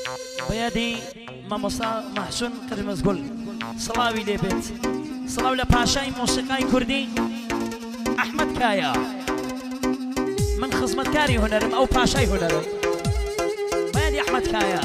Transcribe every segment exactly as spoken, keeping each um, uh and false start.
بەیادی مامۆستا مەحسوون قرمزگوڵ سڵاوی لێبێت سڵاو لە پاشای مۆسیقای کوردی ئەحمەد کایە من خزمەتکاری هونەرم ئەو پاشای هونەرم بەیادی ئەحمەد کایە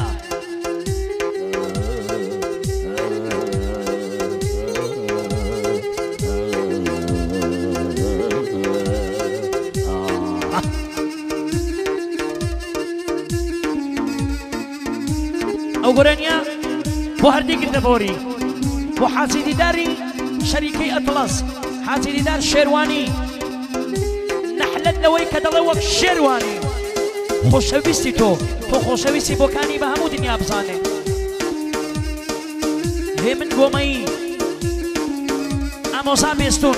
ئەو گۆرانیا بۆ هەردێکی دەبۆری بۆ حاجیدیداری شەریکەی ئەتڵەس حاجیدیدار شێروانی نەحلەت لەوەی کە دەڵێ وەک شێروانی خۆشەویستی تۆ تۆ خۆشەویستی بۆکانی بە هەموو دنیا بزانێ هێ من گۆمەیی ئامۆزا بێستون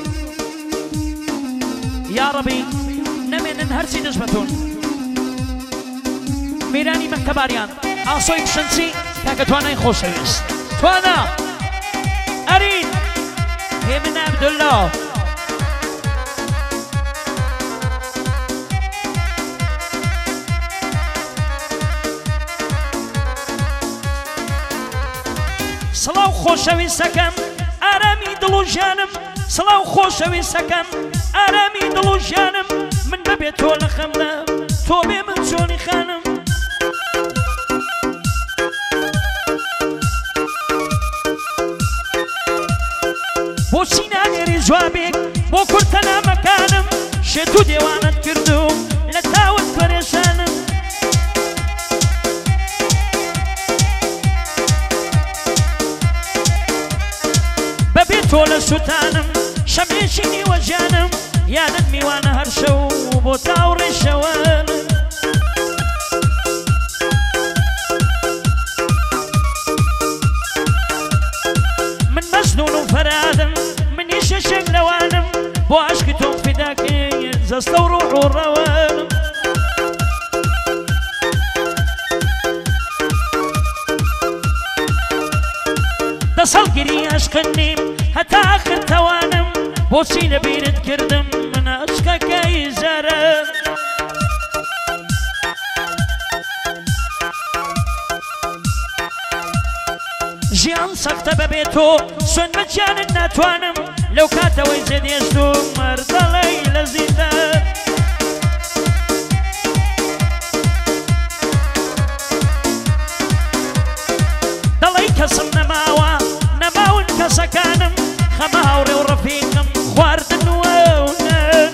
یا ڕەبی نەمێنن هەرچی دژ بەتون میرانی مەکتەباریان ئاسۆی پشنچی کاکە توانای خۆشەویست توانە ئەرین هێ من عەبدوڵڵا سڵاو خۆشەویستەکەم ئارامی دڵ و ژیانم سڵاو خۆشەویستەکەم ئارامی دڵ و ژیانم من بەبێت تۆ لە خەمدا تۆ بێ من چۆنی خانم بۆچی نانێری جوابێک بۆ کورتە نامەکانم شێت و دێوانت کردوم لە تاوت پەرێشانم بەبێ تۆ لە سوتانم شەمێکی نیوە ژیانم یادت میوانە هەر شەو بۆ تاو ڕێشەوانم من مەزنون و فەرادم منیشە شێک لەوانم بۆ عەشقی تۆم فیداکەی جەستە و ڕوح و ڕەوانم دەسەڵگیری عەشقت نیم هەتا ئاخر تەوانم بۆچی لەبیرت کردم من عەشقەکەی زارم ژیان سەختە بەبێ تۆ سوێن بە گیانت ناتوانم لەو کاتەوەی جێدێشتوم مەردەڵەی لە زیندان دەڵێی کەسم نەماوە نەماون کەسەکانم خەمە هاوڕێ و ڕەفیقم خواردن وە و نانم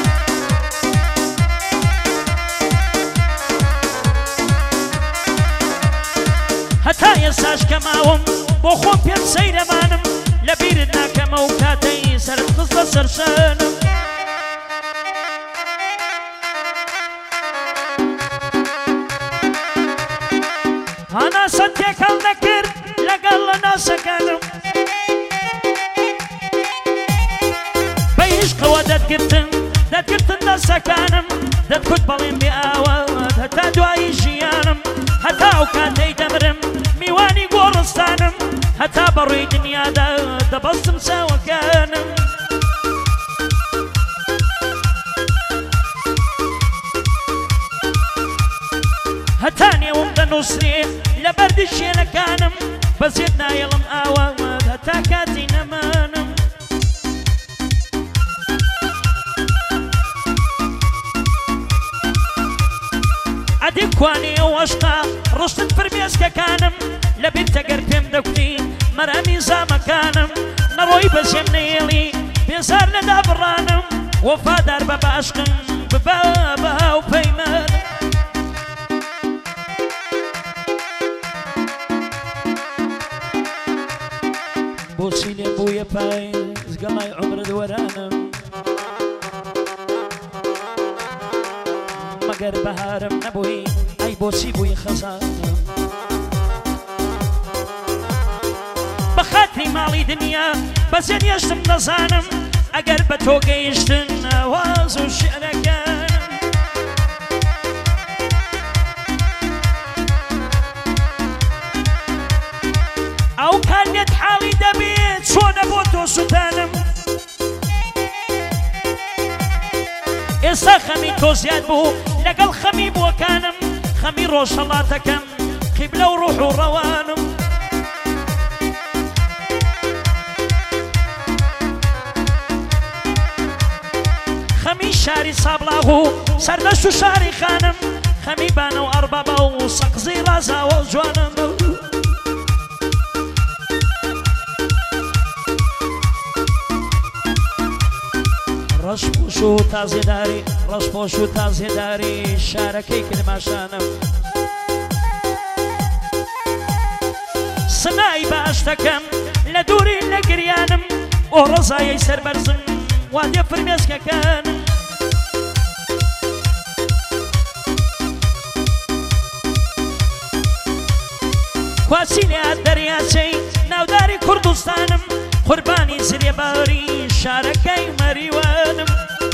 هەتا ئێستاش کە ماوم بۆ خۆم پێم سەیرەمانم لە بیرت ناکەمە و کاتەی سەرت خستە سەر شانم هەناسەت تێکەڵ نەکرد لەگەڵ لە ناسەکانم بە عیشقەوە دەتگرتن دەتگرتن دەستەکانم دەتکوت بەڵێم بێ ئاوات هەتا دوایی ژیانم هەتا ئەو کاتەی دەمرم میوانی گۆڕستانم هەتا بەڕووی دنیادا دەبەستم چاوەکانم هەتا نێوم دەنووسێ لە بەردی شوێنەکانم بەزێت نایەڵم ئاوات هەتا کاتی نەمانم عەدی کوانێ و عەشقا ڕستن فرمێسکەکانم لە بێت تەگەر پێم دەکوتی مەرامی زامەکانم نەڕۆی بەزێم نەیێڵی بێزار لەدا بڕانم وەفادار بە باشقم ببە بە هاو پەیمانم بۆچی لێ بوویە پایزگەڵای عومرت وەرانم مەگەر بەهارم نەبووی ئەی بۆچی بووی خەزانم بە خاتری ماڵی دنیا بەزێن هێشتم نەزانم ئەگەر بە تۆ گەیشتن ئاواز و شێعرەکانم ئەو کارێت حاڵی دەبێت چۆنە بۆ تۆ سوتانم ئێستا خەمی تۆ زیاد بوو لەگەڵ خەمی بۆکانم خەمی ڕۆژهەڵاتەکەم قبلة وروح وروانم خمي شاري صابلاغو سردشو شاري خانم خمي بانو أربابا وسقزي رازا وجوانم رشبوشو تازي داري رشبوشو تازي داري شاركي كلمة شانم سناي باشتكم لدوري لقريانم ورزاي سر برزم وادي فرميسكا كانم كواسيلي الدرياسي ناوداري كردستانم قرباني سري باري شاركي مريوانم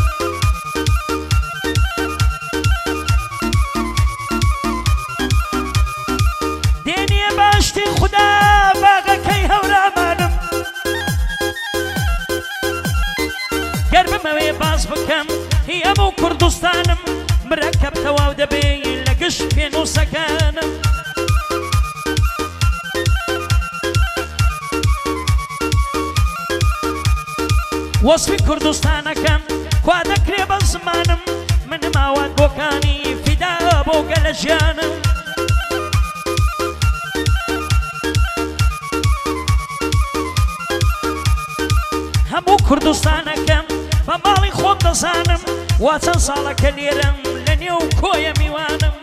ديني باشتي خدا باغكي هورامانم قرب موي باز بكم هي مو كردستانم مركب تواو دبي لقش كينو سكانم وصفي كردستانا كم كوادا كريبا زمانم من مواد بوكاني فدا بوكا لجانم همو كردستانا كم بمالي خوب دزانم واتن صالة كليرم لنيو كويا ميوانم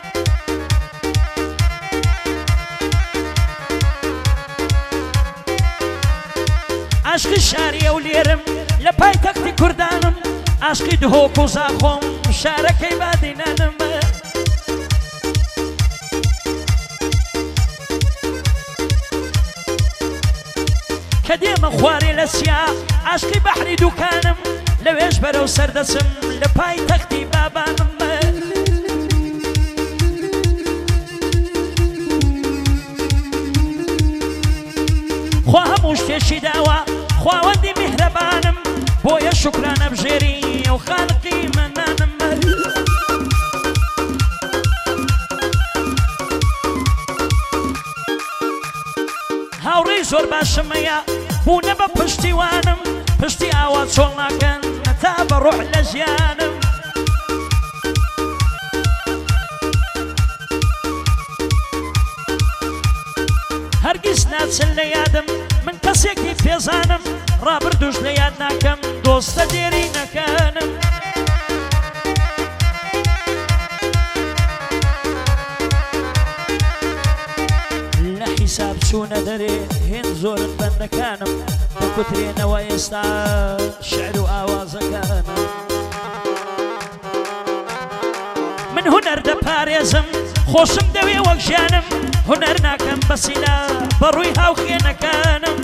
عشقي شاري وليرم لباي تكتي كردانم عشقي دهوك وزاخم شاركي بادينانم كديما خواري لسيا عشقي بحري دوكانم لويش برو سردسم لباي تكتي بابانم خواهم وشتشي داوا خواوندي مهربانم بويا شكران بجيري وخالقي منانم هاوري زور باشميا بونا بپشتي وانم پشتي آوات شولناكن نتا بروح لجيانم هرگز ناتسل ليادم من كسيكي فيزانم رابر دوش لياد ناكم دوست ديري نكانم لحساب شونا دري هين زور بندكانم بكترين ويستا شعر وآوازكانم من هنر دباريزم خوشم دوي وقجانم هنر ناكم بسيلا بروي هاوخي نكانم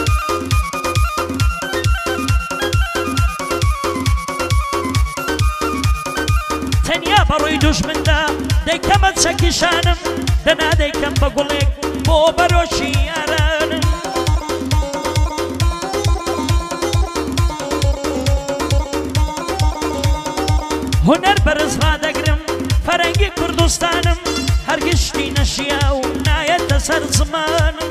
تنيا بروي دوش من دا ديكم تسكي شانم دنا ديكم بقولك بو بروشي يارانم هنر برز رادقرم فرنگي كردستانم هرگشتي نشيا ونايت سر زمانم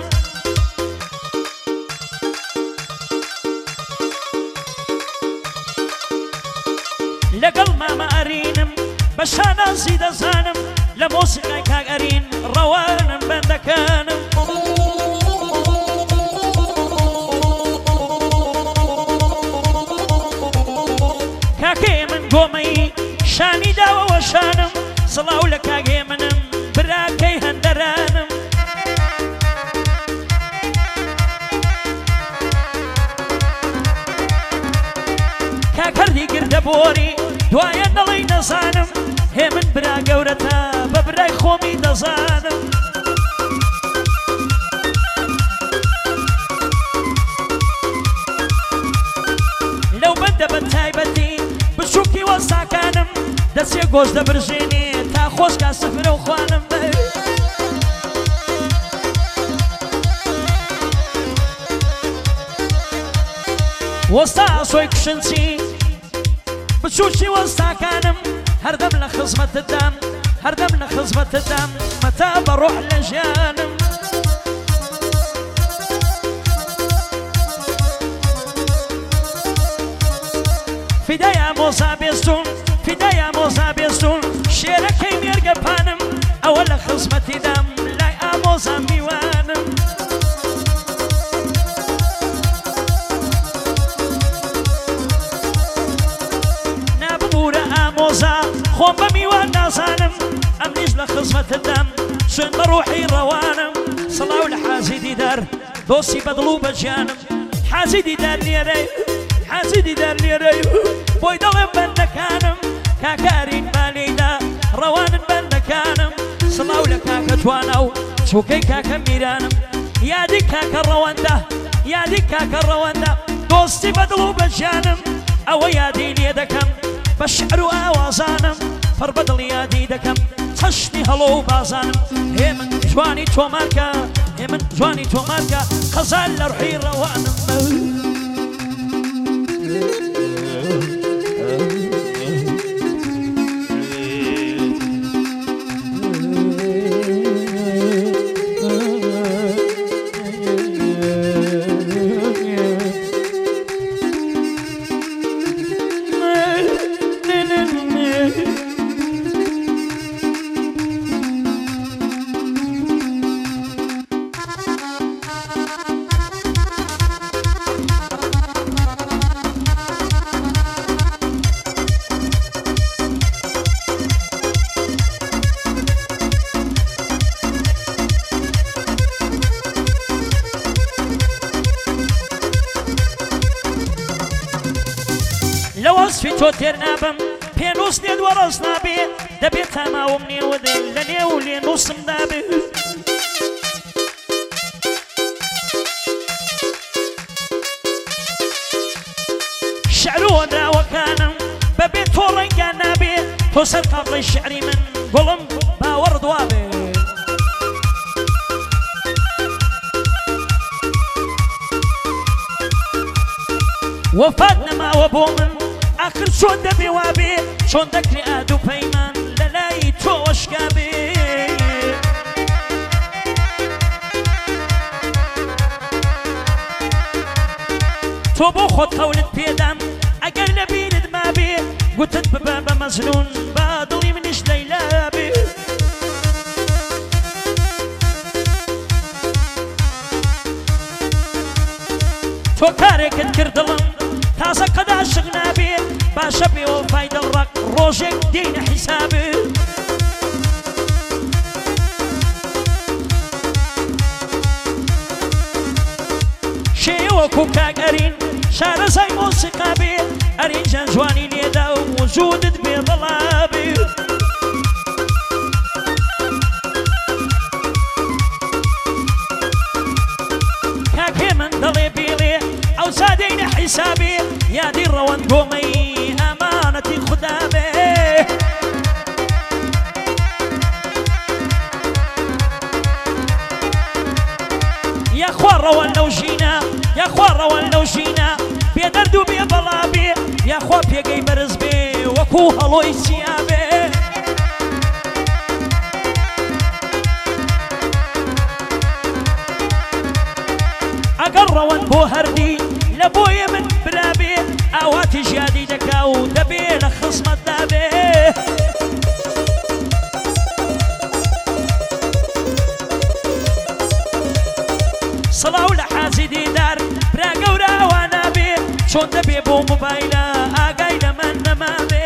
لقل ماما أرينم بشانا زيد زانم لموسيقى كاك أرين روانم بندكانم كاكي من قومي شاني داوا وشانم صلاو لكاكي منم براكي هندرانم كاكردي قرد بوري دوايا نڵی نەزانم هێ من برا گەورەتە بە برای خۆمی دەزانم لەو بەندە بە تایبەتی بچووکی وەستاکانم دەچێ گۆش دەبرژێنێ تا خۆشکا سەفرە و خوانم وەستا ئاسۆی کشنچی بچووکی وەستاکانم هەردەم لە خزمەتتدام هردم لخزمة الدم متى بروح لجانم فدايا موسى بيستون فدايا موسى بيستون شيركي ميرقى بانم أول خزمة دم لا موسى ميوانم موزا خوم بميوان نازانم أمنيش لخزمة الدم شن بروحي روانم صلاة لحازي دار دوسي بدلو بجانم حازي دار ليري حازي دار ليري بوي دلم بندكانم كاكارين باليدا روان بندكانم صلاة لكاكا جوانو شوكي كاكا ميرانم يادي كاكا رواندا يادي كاكا رواندا دوسي بدلو بجانم أو يادي ليدكم بشعر وآوازانم فربدل يادي دكم تشني هلو بازانم هي من جواني توماركا هي من جواني توماركا خزال لروحي روانم لوصفي توتر نابم بينوس نيد ورس نابي دبي تما ومني وذل لني ولي نص مدابي شعرو ودرا وكانم ببي تورن نابي توصل قبل الشعري من قلم باور دوابي وفاتنا ما وبومن آخر شون دبي وابي شون دكري آدو بيمان للاي توش كابي توبو خود قولت بيدم اگر نبيند ما بي قلت ببابا مزنون باضلي منش ليلى بي تو كارك تكردلم تازه قد عشقنا بي باشا بي وفايد الرق روجك دين حسابي شي وكو كاقرين شار زي موسيقى بي أرين جان جواني ليدا وجودت بي ضلابي كاكي من ضلي بيلي أو سادين حسابي يا دي الروان قومي أمانتي خدامي يا خوار روان لو جينا يا خوار روان لو جينا بيدردو بي بلابي يا خوار بيقي برز بي وكو هلوي سيابي أقر روان بو هردي لبوي من برابي اواتي جادي دكاو دبي لخصم الدابي صلاة لحازي دار براقو راوانا بي شون دبي بو موبايلا اقاي لمن نمامي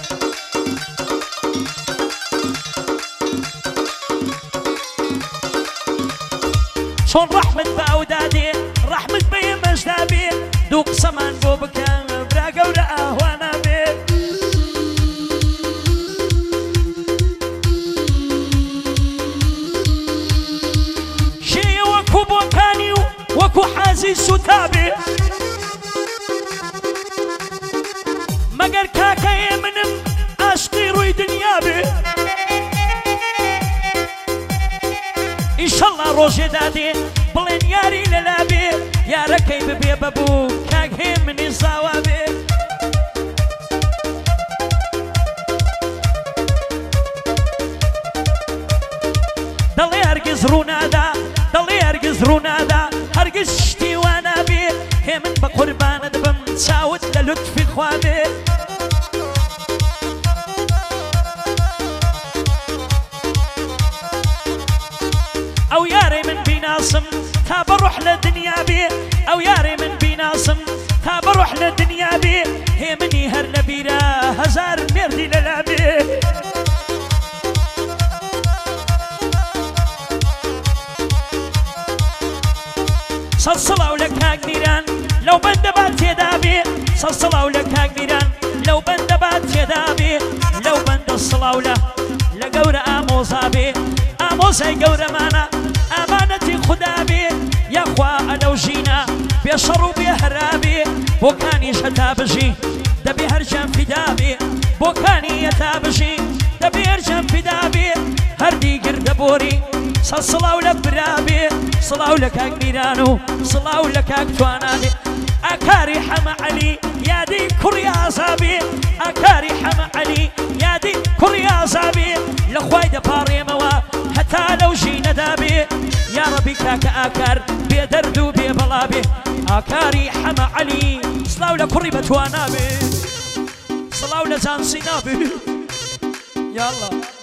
شون رحمة باودادي رحمة بي مجدابي دوق سمان بو بكام براقو راوانا بي شي وكو بوكاني وكو حازي ستابي مگر كاكاي منم عشقي روي دنيابي إن شاء الله روجي دادي بلين ياري للابي يا ركي ببي بابو كاكي مني صوابي دڵێ هەرگیز ڕوونادا دڵێ هەرگیز ڕوونادا هەرگیز شتی وا نابێ هێ من بە قوربانت بم چاوت لە لوتفی خوا بێ ئەو یارەی من بیناسم تا بەڕۆح لە دنیا بێ ئەو یارەی من بیناسم تا بەڕۆح لە دنیا بێ هێ منی هەر نەبیرە هەزار مێردی لەلا بێ سەد سڵاو لە کاک میران لەو بەندە بات تێدا بێ سەد سڵاو لە کاک میران لەو بەندە بات تێدا بێ لەو بەندە سڵاو لە لە گەورە ئامۆزا بێ ئامۆزای گەورەمانە ئامانەتی خودا بێ یاخوا ئەلەو ژینە بێشەڕ و بێ هەرابێ بۆکانیش هەتا بژی دەبێ هەرجەم فیدا بێ بۆکانی هەتا بژی دەبێ هەرجەم فیدا بێ هەردی گردەبۆری سەد سڵاو لە برابێ سڵاو لە کاک میران و سڵاو لە کاک توانابێ ئاکاری حەمە عەلی یادی کوڕی ئازابێ ئاکاری حەمە عەلی یادی کوڕی ئازابێ لە خوای دەپاڕێمەوە هەتا لەو ژینەدا بێ یا ڕەبی کاکە ئاکار بێ دەرد و بێ بەڵا بێ ئاکاری حەمە عەلی سڵاو لە کوڕی بەتوانابێ سڵاو لە جانسینابێ یا الله